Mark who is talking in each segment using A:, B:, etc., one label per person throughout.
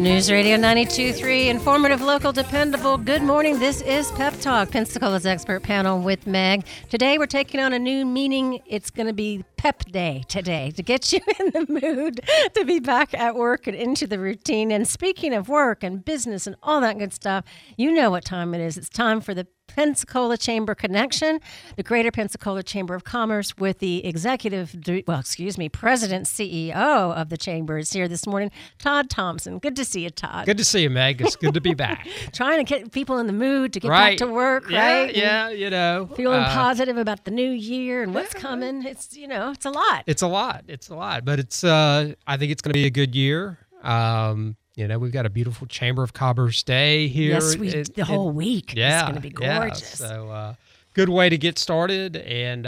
A: News Radio 92.3, informative, local, dependable. Good morning. This is Pep Talk, Pensacola's expert panel with Meg. Today we're taking on a new meaning. It's going to be Pep Day today to get you in the mood to be back at work and into the routine. And speaking of work and business and all that good stuff, you know what time it is. It's time for the Pensacola Chamber Connection, the Greater Pensacola Chamber of Commerce with the President, CEO of the Chamber is here this morning, Todd Thompson. Good to see you, Todd.
B: Good to see you, Meg. It's good to be back.
A: Trying to get people in the mood to get back to work, right?
B: Yeah, you know.
A: Feeling positive about the new year and what's coming. It's, it's a lot.
B: It's a lot. But it's, I think it's going to be a good year. We've got a beautiful Chamber of Commerce Day here.
A: Yes, the whole week.
B: Yeah,
A: it's going to be gorgeous.
B: Yeah. So, good way to get started. And,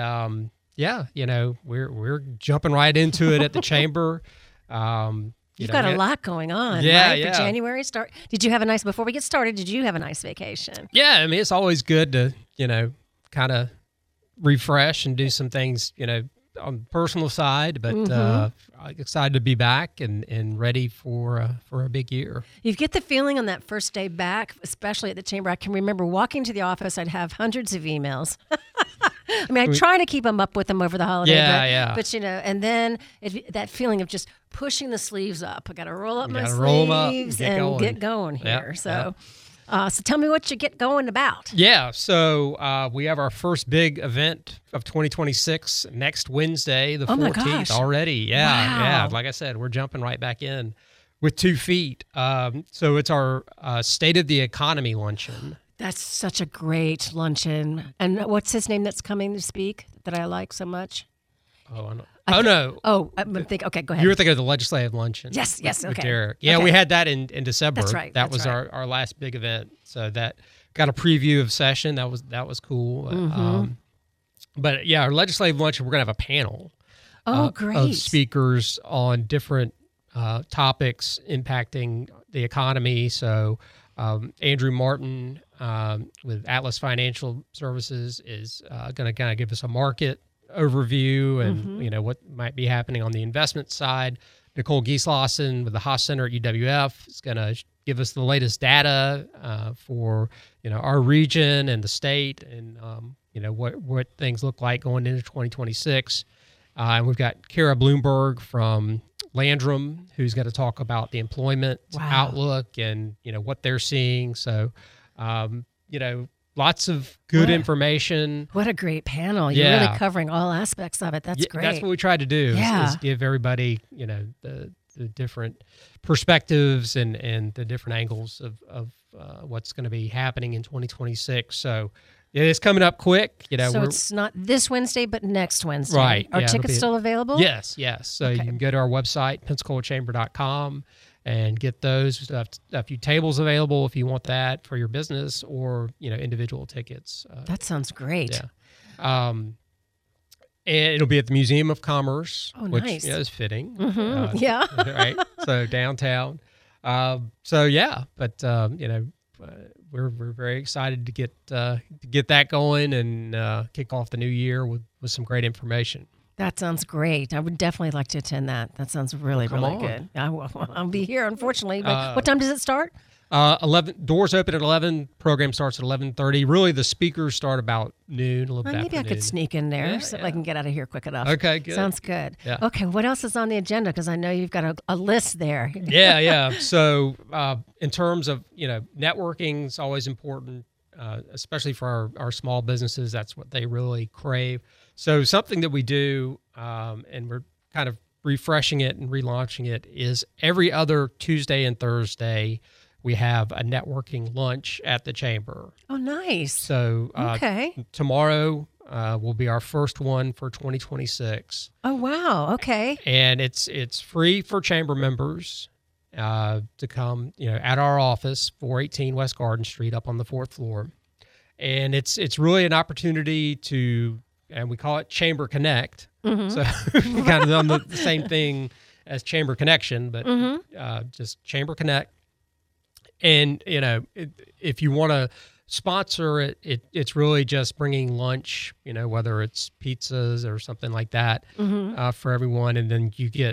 B: we're jumping right into it at the Chamber.
A: You've got a lot going on, right? For January start. Before we get started, did you have a nice vacation?
B: Yeah, I mean, it's always good to, kind of refresh and do some things, on the personal side, but excited to be back and ready for a big year.
A: You get the feeling on that first day back, especially at the Chamber. I can remember walking to the office, I'd have hundreds of emails. I mean, I try to keep them up with them over the holiday. But and then that feeling of just pushing the sleeves up. I got to roll up my sleeves and get going here. So tell me what you get going about.
B: Yeah, so we have our first big event of 2026 next Wednesday, the 14th already. Yeah. Like I said, we're jumping right back in with 2 feet. So it's our State of the Economy luncheon.
A: That's such a great luncheon. And what's his name that's coming to speak that I like so much?
B: No.
A: Oh, I'm thinking. Okay, go ahead.
B: You were thinking of the legislative luncheon.
A: Yes.
B: With
A: Okay.
B: Derek. Yeah, we had that in December.
A: That's right.
B: That was our last big event. So that got a preview of session. That was cool. But yeah, our legislative luncheon, we're gonna have a panel.
A: Great.
B: Of speakers on different topics impacting the economy. So Andrew Martin with Atlas Financial Services is going to kind of give us a market overview and what might be happening on the investment side. Nicole Gieslawson with the Haas Center at UWF is going to give us the latest data for our region and the state and what things look like going into 2026. And we've got Kara Bloomberg from Landrum, who's going to talk about the employment outlook and what they're seeing. So, lots of good information.
A: What a great panel! You're really covering all aspects of it. That's great.
B: That's what we try to do. Is give everybody the different perspectives and the different angles of what's going to be happening in 2026. So. It's coming up quick.
A: So it's not this Wednesday, but next Wednesday.
B: Right.
A: Are tickets still available?
B: Yes. So you can go to our website, PensacolaChamber.com, and get those. We have a few tables available if you want that for your business or, individual tickets.
A: That sounds great.
B: Yeah. And it'll be at the Museum of Commerce, which
A: nice.
B: Is fitting. Right. So downtown. We're very excited to get that going and kick off the new year with some great information.
A: That sounds great. I would definitely like to attend that. That sounds really good. I'll be here, unfortunately. But what time does it start?
B: 11. Doors open at 11. Program starts at 11:30. Really, the speakers start about noon.
A: Maybe I could sneak in there so I can get out of here quick enough.
B: Okay, good.
A: Sounds good.
B: Yeah.
A: Okay, what else is on the agenda? Because I know you've got a list there.
B: Yeah. So in terms of networking is always important, especially for our small businesses. That's what they really crave. So something that we do, and we're kind of refreshing it and relaunching it, is every other Tuesday and Thursday we have a networking lunch at the Chamber.
A: Oh, nice.
B: So tomorrow will be our first one for 2026.
A: Oh, wow. Okay.
B: And it's free for Chamber members to come, at our office, 418 West Garden Street, up on the 4th floor. And it's really an opportunity to, and we call it Chamber Connect. So we kind of done the same thing as Chamber Connection, but just Chamber Connect. And, if you want to sponsor it, it's really just bringing lunch, whether it's pizzas or something like that for everyone. And then you get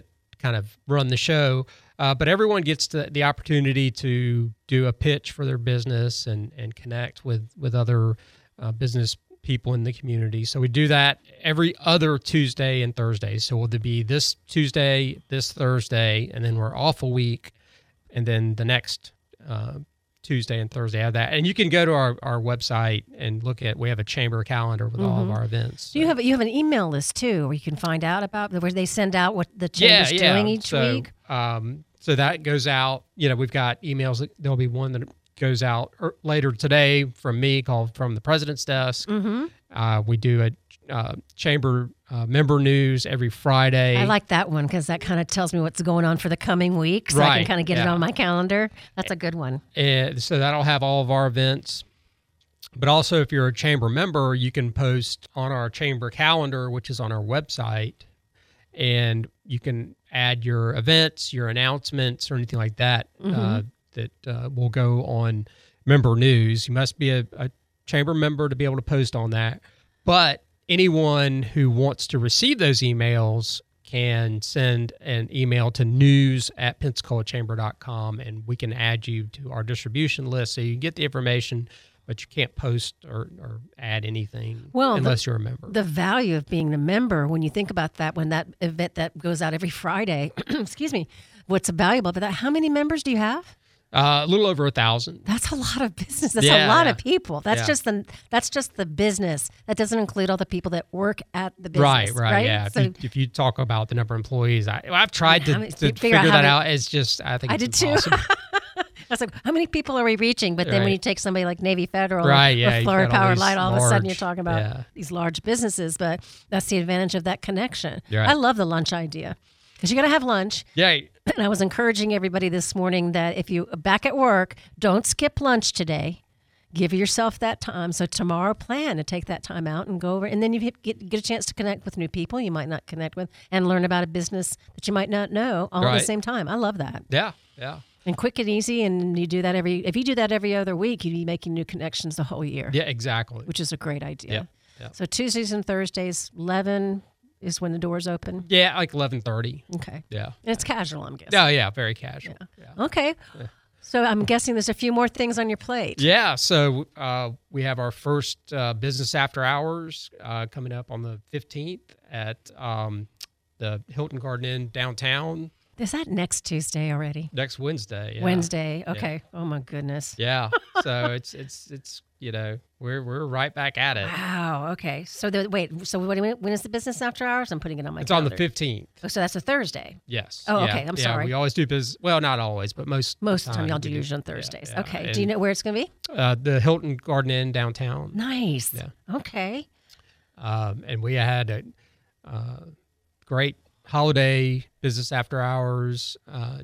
B: kind of run the show. But everyone gets the opportunity to do a pitch for their business and connect with other business people in the community. So we do that every other Tuesday and Thursday. So will there be this Tuesday, this Thursday, and then we're off a week, and then the next Tuesday and Thursday have that. And you can go to our website and look at, we have a chamber calendar with all of our events.
A: So you have an email list too, where you can find out about where they send out what the chamber's doing each week.
B: So that goes out. We've got emails. There'll be one that goes out later today from me called From the President's Desk. We do a chamber member news every Friday.
A: I like that one because that kind of tells me what's going on for the coming week, so I can kind of get it on my calendar. That's a good one.
B: So that'll have all of our events. But also, if you're a chamber member, you can post on our chamber calendar, which is on our website, and you can add your events, your announcements, or anything like that that will go on member news. You must be a chamber member to be able to post on that. But anyone who wants to receive those emails can send an email to news@pensacolachamber.com, and we can add you to our distribution list so you can get the information, but you can't post or add anything unless you're a member.
A: The value of being a member, when you think about that, when that event that goes out every Friday, excuse me, what's valuable about that, how many members do you have?
B: A little over 1,000.
A: That's a lot of business. That's a lot of people. That's just the business. That doesn't include all the people that work at the business. Right.
B: Yeah. So, if you talk about the number of employees, I've tried to figure that out. It's just I think it's impossible.
A: I was like, how many people are we reaching? But then when you take somebody like Navy Federal or Florida Power & Light, all of a sudden you're talking about these large businesses. But that's the advantage of that connection. Right. I love the lunch idea because you got to have lunch.
B: Yeah.
A: And I was encouraging everybody this morning that if you back at work, don't skip lunch today. Give yourself that time. So tomorrow, plan to take that time out and go over. And then you get a chance to connect with new people you might not connect with and learn about a business that you might not know all at the same time. I love that.
B: Yeah.
A: And quick and easy, and you do that if you do that every other week, you'd be making new connections the whole year.
B: Yeah, exactly.
A: Which is a great idea.
B: Yeah.
A: So Tuesdays and Thursdays, 11 is when the doors open?
B: Yeah, like 11:30.
A: Okay.
B: Yeah.
A: And it's casual, I'm guessing.
B: Oh, yeah, very casual.
A: Yeah. Okay. Yeah. So I'm guessing there's a few more things on your plate.
B: Yeah, so we have our first business after hours coming up on the 15th at the Hilton Garden Inn downtown.
A: Is that next Tuesday already?
B: Next Wednesday. Yeah.
A: Wednesday. Okay. Yeah. Oh my goodness.
B: Yeah. So it's we're right back at it.
A: Wow. Okay. So when is the business after hours? I'm putting it on my.
B: It's
A: calendar.
B: on the 15th.
A: Oh, so that's a Thursday.
B: Yes.
A: Oh, okay. I'm sorry.
B: We always do business. Well, not always, but most
A: of the time y'all do usually on Thursdays.
B: Yeah.
A: Okay. And do you know where it's going to be?
B: The Hilton Garden Inn downtown.
A: Nice.
B: Yeah.
A: Okay.
B: And we had a great holiday business after hours,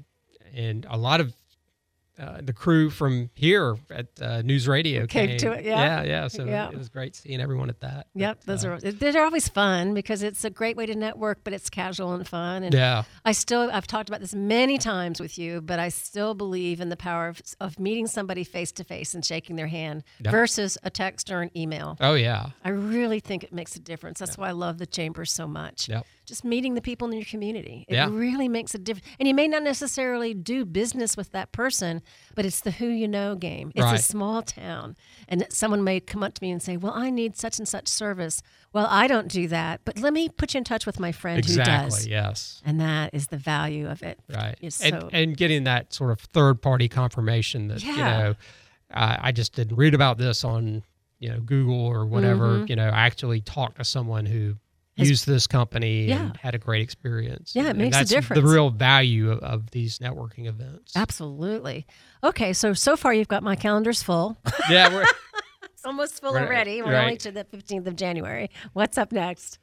B: and a lot of the crew from here at News Radio came
A: to it. Yeah.
B: So it was great seeing everyone at that.
A: Yep, they're always fun because it's a great way to network, but it's casual and fun. And I've talked about this many times with you, but I still believe in the power of meeting somebody face to face and shaking their hand versus a text or an email.
B: Oh yeah,
A: I really think it makes a difference. That's why I love the chamber so much.
B: Yep.
A: Just meeting the people in your community. It really makes a difference. And you may not necessarily do business with that person, but it's the who you know game. It's a small town. And someone may come up to me and say, well, I need such and such service. Well, I don't do that, but let me put you in touch with my friend who does.
B: Exactly, yes.
A: And that is the value of it.
B: Right. And getting that sort of third-party confirmation that, I just didn't read about this on, Google or whatever. I actually talked to someone who used this company and had a great experience.
A: Yeah, it makes a difference.
B: That's the real value of these networking events.
A: Absolutely. Okay, so far you've got my calendar's full.
B: Yeah,
A: it's almost full already. We're only to the 15th of January. What's up next?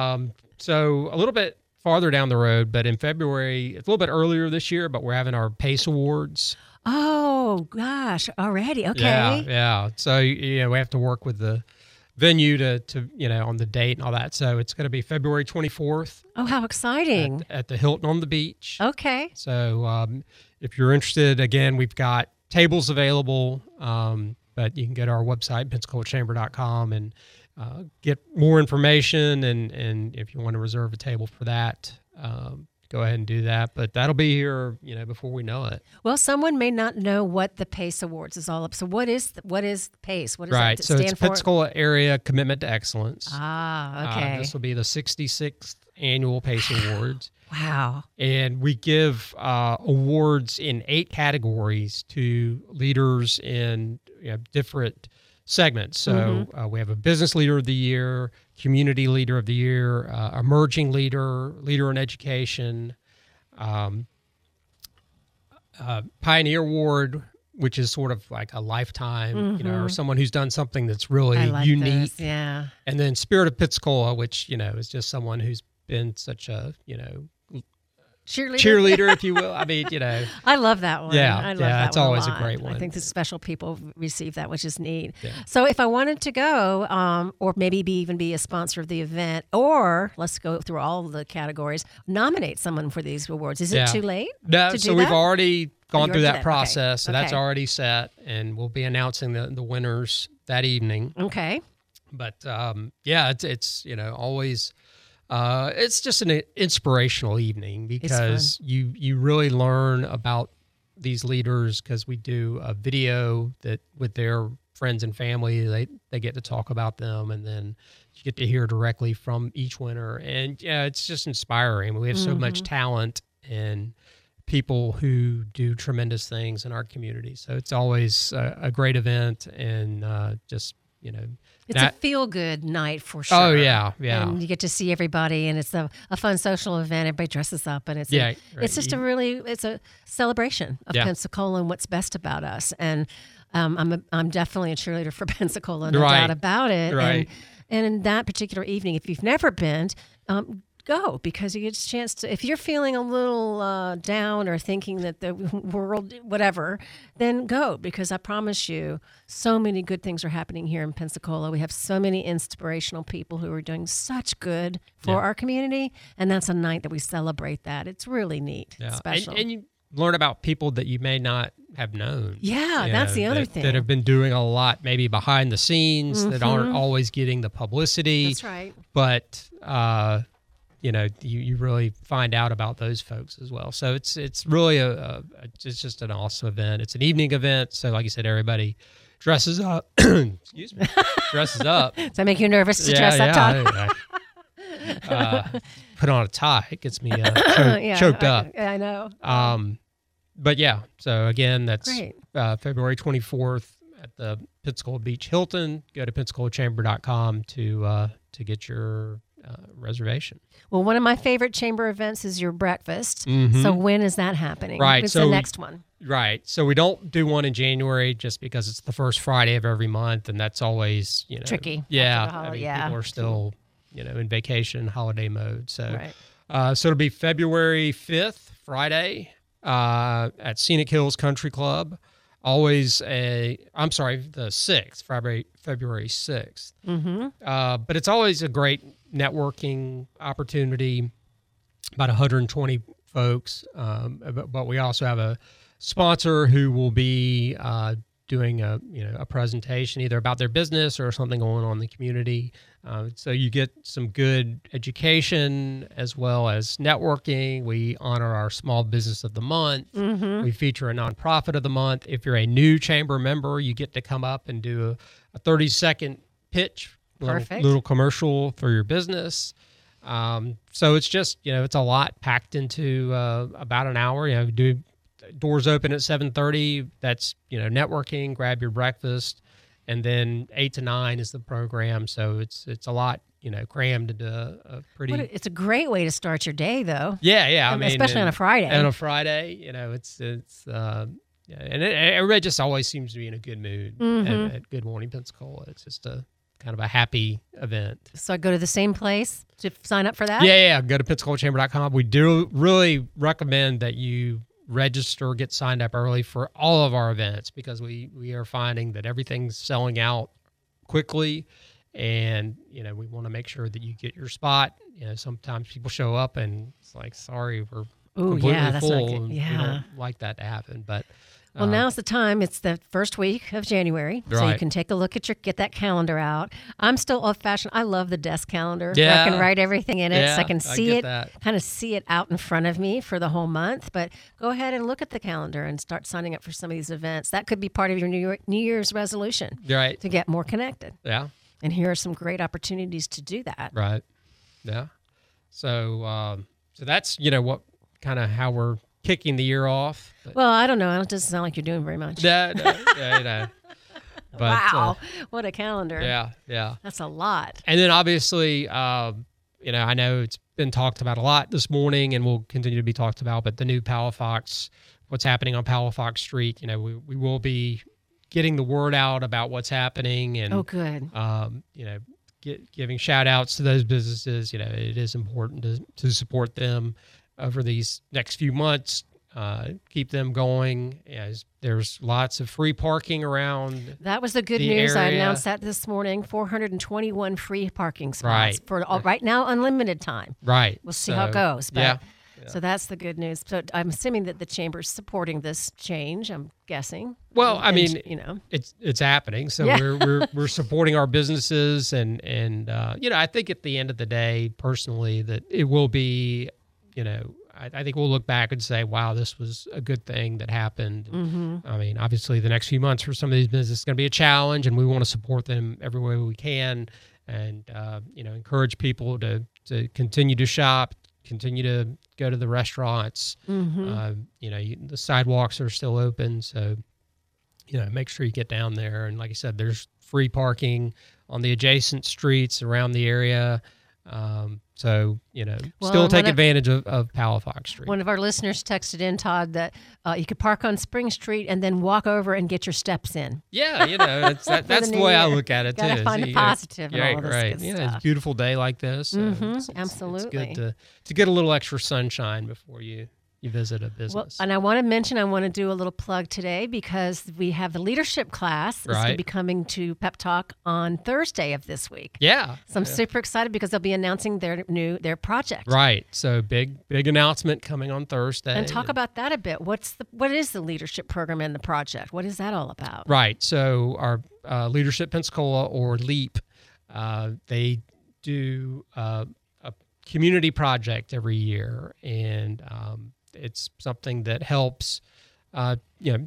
B: So a little bit farther down the road, but in February, it's a little bit earlier this year, but we're having our PACE Awards.
A: Oh, gosh, already. Okay.
B: Yeah. So, we have to work with the venue to on the date and all that. So it's going to be February 24th.
A: Oh, how exciting.
B: At the Hilton on the Beach.
A: Okay.
B: So if you're interested, again, we've got tables available, but you can go to our website, pensacolachamber.com, and get more information. And if you want to reserve a table for that, go ahead and do that. But that'll be here, before we know it.
A: Well, someone may not know what the PACE Awards is all up. So what is PACE? What does
B: Right.
A: that
B: So
A: stand
B: it's
A: for?
B: Pensacola Area Commitment to Excellence.
A: Okay.
B: This will be the 66th annual PACE Awards.
A: Wow.
B: And we give awards in 8 categories to leaders in different segments. So we have a business leader of the year, community leader of the year, emerging leader, leader in education, pioneer award, which is sort of like a lifetime, or someone who's done something that's really
A: I like
B: unique.
A: this. Yeah.
B: And then Spirit of Pensacola, which, is just someone who's been such a, cheerleader, if you will. I mean,
A: I love that one.
B: Yeah,
A: I love
B: yeah,
A: that
B: it's
A: one
B: always a
A: lot.
B: great one.
A: I think the special people receive that, which is neat.
B: Yeah.
A: So if I wanted to go, or maybe even be a sponsor of the event, or let's go through all of the categories, nominate someone for these awards. Is it too late?
B: No,
A: to
B: so
A: do
B: we've
A: that?
B: already gone
A: you
B: through
A: already
B: that
A: did that.
B: process. So that's
A: Okay.
B: already set, and we'll be announcing the winners that evening.
A: Okay.
B: But it's always. It's just an inspirational evening because you really learn about these leaders because we do a video that with their friends and family, they get to talk about them, and then you get to hear directly from each winner. And it's just inspiring. We have so much talent and people who do tremendous things in our community. So it's always a great event, and
A: It's a feel-good night for sure.
B: Oh, yeah.
A: And you get to see everybody, and it's a fun social event. Everybody dresses up, and it's just it's a celebration of Pensacola and what's best about us. And I'm definitely a cheerleader for Pensacola, no doubt about it.
B: Right.
A: And in that particular evening, if you've never been, go, because you get a chance to, if you're feeling a little down or thinking that the world, whatever, then go, because I promise you so many good things are happening here in Pensacola. We have so many inspirational people who are doing such good for our community, and that's a night that we celebrate that. It's really neat. It's special.
B: And you learn about people that you may not have known.
A: Yeah, that's the other thing.
B: That have been doing a lot maybe behind the scenes that aren't always getting the publicity.
A: That's right.
B: But you really find out about those folks as well. So it's really it's just an awesome event. It's an evening event. So like you said, everybody dresses up. Excuse me. Dresses up.
A: Does that make you nervous to dress up, Todd?
B: Put on a tie. It gets me choked up.
A: I know.
B: But yeah, so again, that's
A: Great.
B: February 24th at the Pensacola Beach Hilton. Go to PensacolaChamber.com to get your reservation.
A: Well, one of my favorite chamber events is your breakfast.
B: Mm-hmm.
A: So when is that happening?
B: Right.
A: When's the next one?
B: Right. So we don't do one in January just because it's the first Friday of every month, and that's always
A: tricky.
B: Yeah. People are still in vacation, holiday mode. So
A: right.
B: So it'll be February 5th, Friday, at Scenic Hills Country Club. The 6th, February 6th.
A: Mm-hmm.
B: But it's always a great networking opportunity, about 120 folks. But we also have a sponsor who will be doing a presentation either about their business or something going on in the community. So you get some good education as well as networking. We honor our small business of the month.
A: Mm-hmm.
B: We feature a nonprofit of the month. If you're a new chamber member, you get to come up and do a 30-second pitch, little commercial for your business. So it's just, it's a lot packed into about an hour. Doors open at 7:30. That's, networking, grab your breakfast, and then 8 to 9 is the program. So it's a lot, crammed into a pretty.
A: It's a great way to start your day, though.
B: Yeah. I mean,
A: especially on a Friday.
B: On a Friday, everybody just always seems to be in a good mood at Good Morning Pensacola. It's just a kind of a happy event.
A: So I go to the same place to sign up for that?
B: Yeah. Go to PensacolaChamber.com. We do really recommend that you register, get signed up early for all of our events, because we are finding that everything's selling out quickly, and we want to make sure that you get your spot. Sometimes people show up and it's like, sorry, we're completely full.
A: We
B: don't like that to happen, but
A: Well, now's the time. It's the first week of January, so you
B: Right.
A: can take a look get that calendar out. I'm still old-fashioned. I love the desk calendar.
B: Yeah.
A: I can write everything in it, so I
B: Yeah,
A: can
B: I
A: see
B: get
A: it,
B: that.
A: kind of see it out in front of me for the whole month. But go ahead and look at the calendar and start signing up for some of these events. That could be part of your New Year's resolution
B: Right.
A: to get more connected.
B: Yeah.
A: And here are some great opportunities to do that.
B: Right. Yeah. So, so that's what kind of how we're kicking the year off. But,
A: Well, I don't know. It doesn't sound like you're doing very much.
B: no, But,
A: Wow, what a calendar.
B: Yeah. Yeah.
A: That's a lot.
B: And then obviously, I know it's been talked about a lot this morning, and will continue to be talked about. But the new Palafox, what's happening on Palafox Street, we will be getting the word out about what's happening, and
A: Oh, good.
B: giving shout outs to those businesses. It is important to support them over these next few months. Keep them going. There's lots of free parking around.
A: That was the good
B: the
A: news. I
B: area.
A: announced that this morning. 421 free parking spots
B: Right.
A: for right now, unlimited time.
B: Right.
A: We'll see how it goes. But,
B: Yeah.
A: So that's the good news. So I'm assuming that the chamber's supporting this change. I'm guessing.
B: Well, I
A: And,
B: mean, it's happening. So
A: Yeah.
B: we're supporting our businesses, and I think at the end of the day, personally, that it will be, I think we'll look back and say, wow, this was a good thing that happened.
A: Mm-hmm.
B: I mean, obviously, the next few months for some of these businesses is going to be a challenge, and we want to support them every way we can, and encourage people to continue to shop, continue to go to the restaurants.
A: Mm-hmm.
B: The sidewalks are still open, so make sure you get down there. And like I said, there's free parking on the adjacent streets around the area. Still
A: Well,
B: take advantage of Palafox Street.
A: One of our listeners texted in, Todd, that you could park on Spring Street and then walk over and get your steps in.
B: Yeah, that's the
A: new
B: way I
A: year.
B: look at it
A: Gotta
B: too.
A: find a positive in all this
B: right.
A: good
B: It's
A: stuff.
B: a beautiful day like this. So it's
A: absolutely.
B: good to get a little extra sunshine before you visit a
A: Well,
B: business.
A: and I want to do a little plug today because we have the leadership class that's going to
B: Right.
A: be coming to Pep Talk on Thursday of this week.
B: Yeah.
A: So I'm super excited because they'll be announcing their project.
B: Right. So big announcement coming on Thursday.
A: And talk about that a bit. What is the leadership program and the project? What is that all about?
B: Right. So our Leadership Pensacola, or LEAP, they do a community project every year, and it's something that helps a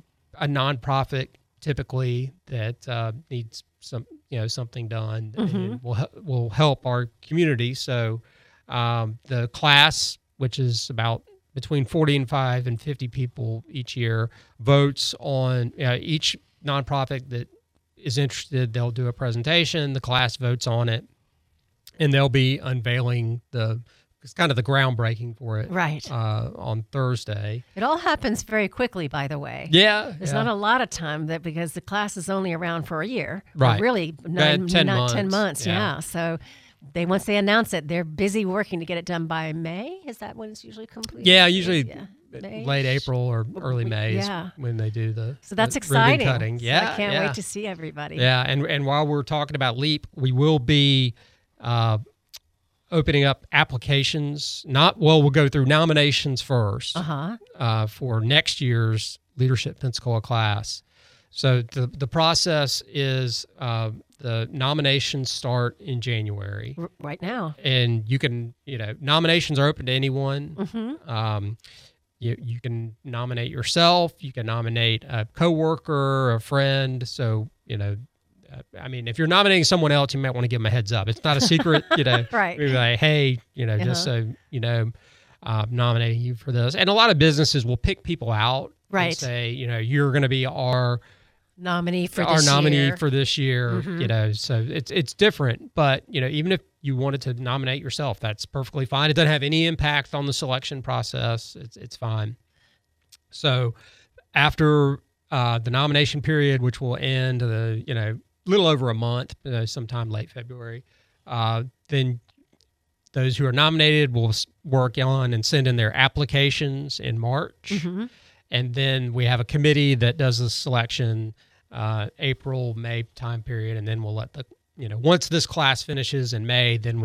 B: nonprofit typically that needs something done, and will help our community. So the class, which is about between 45 and 50 people each year, votes on each nonprofit that is interested. They'll do a presentation. The class votes on it, and they'll be unveiling it's kind of the groundbreaking for it,
A: Right.
B: on Thursday.
A: It all happens very quickly, by the way.
B: Yeah,
A: There's not a lot of time because the class is only around for a year. Or
B: Right.
A: really,
B: 10
A: 10
B: months.
A: months.
B: Yeah.
A: Yeah. So once they announce it, they're busy working to get it done by May. Is that when it's usually complete?
B: Yeah, usually
A: May-ish.
B: late April or early May
A: Yeah.
B: is when they do the
A: So that's
B: the
A: exciting.
B: ribbon cutting.
A: So
B: Yeah,
A: I can't
B: yeah.
A: wait to see everybody.
B: Yeah, and while we're talking about LEAP, we will be opening up applications. We'll go through nominations first for next year's Leadership Pensacola class. So the process is the nominations start in January.
A: Right now.
B: And you can, nominations are open to anyone.
A: Mm-hmm.
B: You can nominate yourself. You can nominate a coworker, a friend. So, if you're nominating someone else, you might want to give them a heads up. It's not a secret,
A: Right.
B: Maybe like, hey, just so nominating you for this. And a lot of businesses will pick people out
A: Right.
B: and say, you're going to be our
A: Nominee for
B: this year.
A: Mm-hmm.
B: So it's different. But even if you wanted to nominate yourself, that's perfectly fine. It doesn't have any impact on the selection process. It's fine. So after the nomination period, which will end little over a month, sometime late February, then those who are nominated will work on and send in their applications in March.
A: Mm-hmm.
B: And then we have a committee that does the selection April, May time period. And then we'll let once this class finishes in May, then we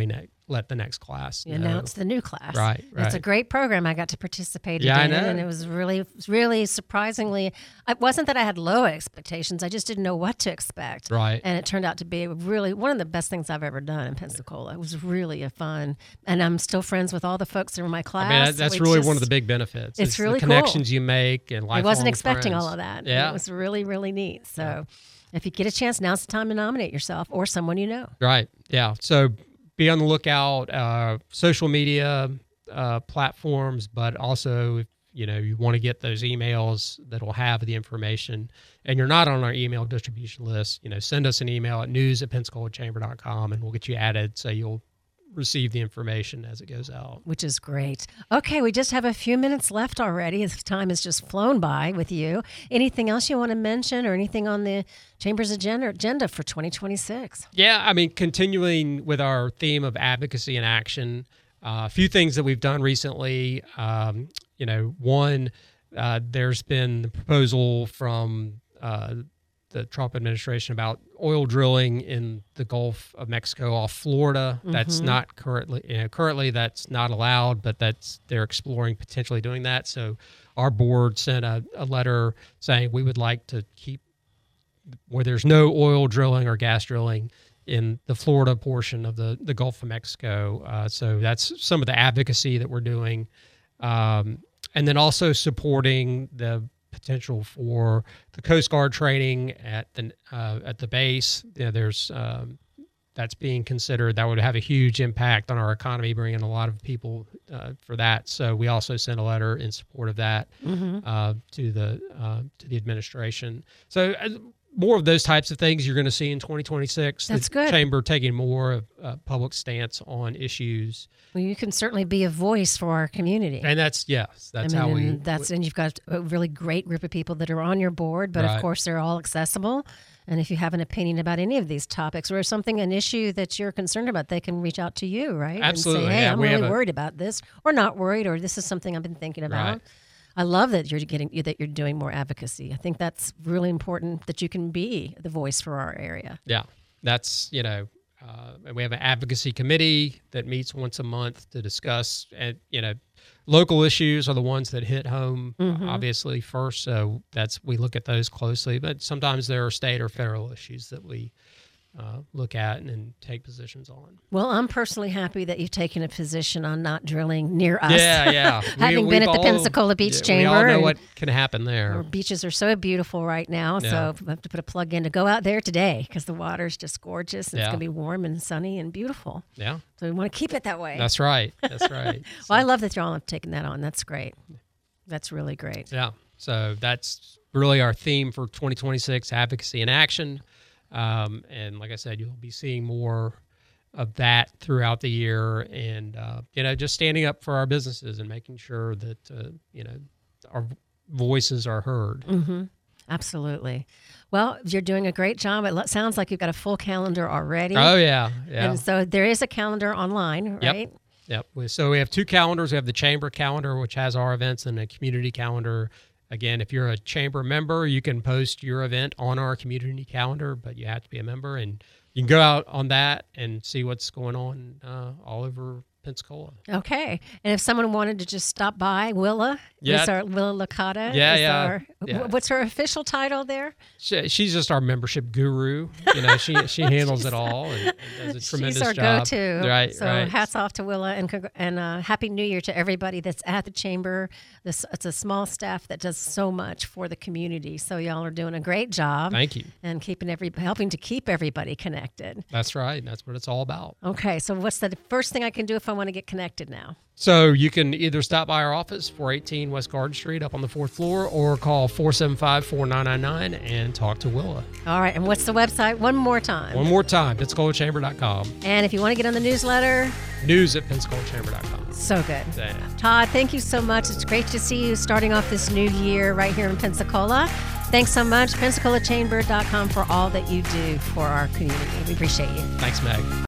B: let the next class know.
A: Announce the new class.
B: Right.
A: It's a great program. I got to participate in,
B: I know.
A: And it was really surprisingly. It wasn't that I had low expectations. I just didn't know what to expect.
B: Right.
A: And it turned out to be really one of the best things I've ever done in Pensacola. It was really fun, and I'm still friends with all the folks that were in my class.
B: I mean, that's really one of the big benefits.
A: It's really
B: the connections you make and lifelong
A: I wasn't expecting
B: friends.
A: all of that.
B: Yeah.
A: It was really neat. So, if you get a chance, now's the time to nominate yourself or someone you know.
B: Right. Yeah. So be on the lookout. Social media platforms, but also if you want to get those emails that'll have the information, and you're not on our email distribution list, send us an email at news@pensacolachamber.com, and we'll get you added so you'll receive the information as it goes out.
A: Which is great. Okay, we just have a few minutes left already. This time has just flown by with you. Anything else you want to mention, or anything on the Chamber's agenda for 2026?
B: Yeah, I mean, continuing with our theme of advocacy and action, a few things that we've done recently. One, there's been the proposal from the Trump administration about oil drilling in the Gulf of Mexico off Florida. That's not currently that's not allowed, but they're exploring potentially doing that. So our board sent a letter saying we would like to keep where there's no oil drilling or gas drilling in the Florida portion of the Gulf of Mexico. So that's some of the advocacy that we're doing. And then also supporting the potential for the Coast Guard training at the base. There's that's being considered. That would have a huge impact on our economy, bringing a lot of people for that. So we also sent a letter in support of that to the administration. So more of those types of things you're going to see in 2026.
A: That's
B: the
A: good.
B: Chamber taking more of a public stance on issues.
A: Well, you can certainly be a voice for our community.
B: And that's how we.
A: And you've got a really great group of people that are on your board, but
B: Right.
A: of course they're all accessible. And if you have an opinion about any of these topics or an issue that you're concerned about, they can reach out to you, right?
B: Absolutely.
A: And say, hey,
B: Yeah,
A: I'm really worried about this, or not worried, or this is something I've been thinking about.
B: Right.
A: I love that you're doing more advocacy. I think that's really important, that you can be the voice for our area.
B: Yeah, that's and we have an advocacy committee that meets once a month to discuss, and local issues are the ones that hit home obviously first. So we look at those closely, but sometimes there are state or federal issues that we look at and take positions on.
A: Well, I'm personally happy that you've taken a position on not drilling near us.
B: Yeah.
A: Having been at the Pensacola Beach Chamber.
B: We all know what can happen there.
A: Our beaches are so beautiful right now, so I have to put a plug in to go out there today because the water's just gorgeous. And It's going to be warm and sunny and beautiful.
B: Yeah.
A: So we want to keep it that way.
B: That's right.
A: Well, I love that y'all have taken that on. That's great. That's really great.
B: Yeah. So that's really our theme for 2026, advocacy and action. And like I said, you'll be seeing more of that throughout the year, and just standing up for our businesses and making sure that our voices are heard.
A: Mm-hmm. Absolutely. Well, you're doing a great job. It sounds like you've got a full calendar already.
B: Oh yeah.
A: And so there is a calendar online, right?
B: Yep. So we have two calendars. We have the Chamber calendar, which has our events, and a community calendar. Again, if you're a Chamber member, you can post your event on our community calendar, but you have to be a member, and you can go out on that and see what's going on all over Pensacola.
A: Okay. And if someone wanted to just stop by, Willa, Willa Licata.
B: Yeah.
A: What's her official title there?
B: She's just our membership guru. She handles it all and does a tremendous job.
A: She's our go-to.
B: Right.
A: So hats off to Willa, and Happy New Year to everybody that's at the Chamber. It's a small staff that does so much for the community. So y'all are doing a great job.
B: Thank you.
A: And helping to keep everybody connected.
B: That's right. That's what it's all about.
A: Okay. So what's the first thing I can do if I want to get connected now?
B: So you can either stop by our office, 418 West Garden Street up on the 4th floor, or call 475-4999 and talk to Willa.
A: All right. And what's the website? One more time,
B: PensacolaChamber.com.
A: And if you want to get on the newsletter,
B: news@PensacolaChamber.com.
A: So good.
B: Yeah.
A: Todd, thank you so much. It's great to see you starting off this new year right here in Pensacola. Thanks so much, PensacolaChamber.com, for all that you do for our community. We appreciate you.
B: Thanks, Meg.